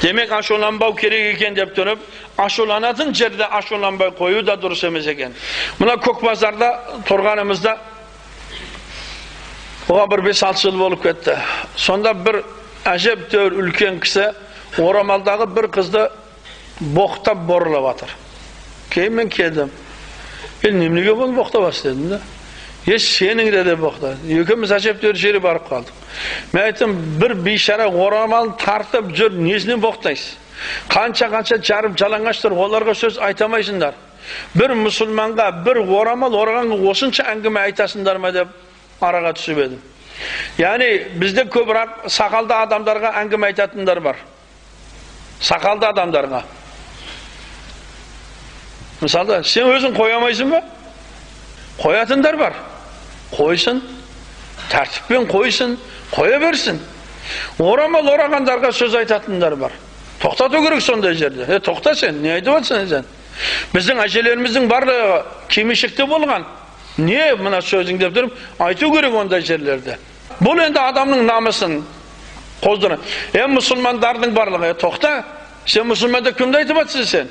Demek aşulanbau керек eкен деп тұрып, aşulanатын жерде aşulanбай қою да дұрыс емес екен. Мына Көкбазарда тұрғанымызда оған бір 5-6 жыл болып кетті. Сонда бір әжептәуір үлкен кісі орамалдағы бір қызды боқтап борлап жатыр. Кейін мен келдім. Немеге бұл боқтабасыз дедім да. Сенің де боқта. Екеуміз әжептәуір жері барып қалдық. Мен айттым, бір бейшара орамалын тартып жүр, несінен боқтайсыз? Қанша жарып жалаңаштыр, оларға сөз айтамайсыңдар. Бір мұсылманға бір орамал орағанға осынша әңгіме айтасыңдар ма деп араға түсіп едім. Яғни бізде көбірек сақалды адамдарға әңгіме айтатындар бар. Сақалды адамдарға. Мысалы, сен өзің қойамайсың ба? Қоятындар бар. Қойсын, тәртіппен қойсын, қоя берсін. Орамал орағандарға сөз айтатындар бар. Тоқтату керек сондай жерде. Тоқта сен, не айтып отырсың сен? Біздің әжелеріміздің барлығы кимешекте болған. Не мына сөзің деп тұрып, айту керек ондай жерлерде. Бұл енді адамның намысын қоздырын. Мұсылмандардың барлығы, тоқта, сен мұсылманда кімді айтып отырсың сен?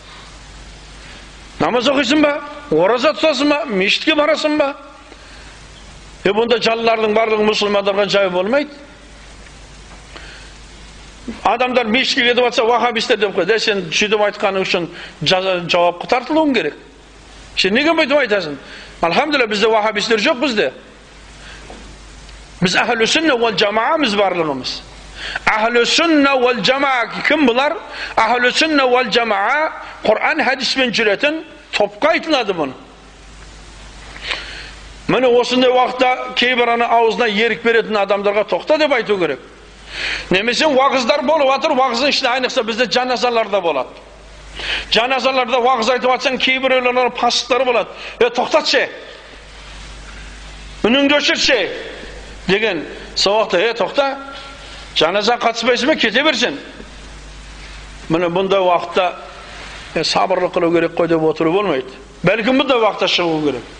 Намаз оқисың ба? Ораза тұтасың ба? Мешітке барасың ба? Бұнда жалылардың барлығы мұсылмандарға жай болмайды. Адамдар мешітке кетіп жатса, вахабистер деп қойды. Сен сөйтіп айтқаның үшін жауапқа тартылуың керек. Сен неге бүйтіп айтасың? Алхамдулилlah, бізде вахабистер жоқ бізде. Біз әхлі сүнна уәл жамаамыз барлығымыз. Әхлі сүнна уәл жамаа кім бұлар? Әхлі сүнна уәл жамаа Құр'ан хадиспен жүретін топқа айтылады бұны. Міне осындай уақытта кейбір аузына ерік беретін адамдарға тоқта деп айту керек. Немесе уағыздар болып жатыр, уағыздың ішінде айнықса бізде жаназаларда болады. Жаназаларда уағыз айтып жатсаң, кейбіреулердің пасықтары болады. Тоқтатшы, үніңді өшірші деген. Сол уақытта, тоқта, жаназа қатыспайсың ба, кете берсін. Міне бұндай уақытта сабырлық қылу керек қой деп отыру болмайды. Бәлкім бұндай уақытта шығу керек.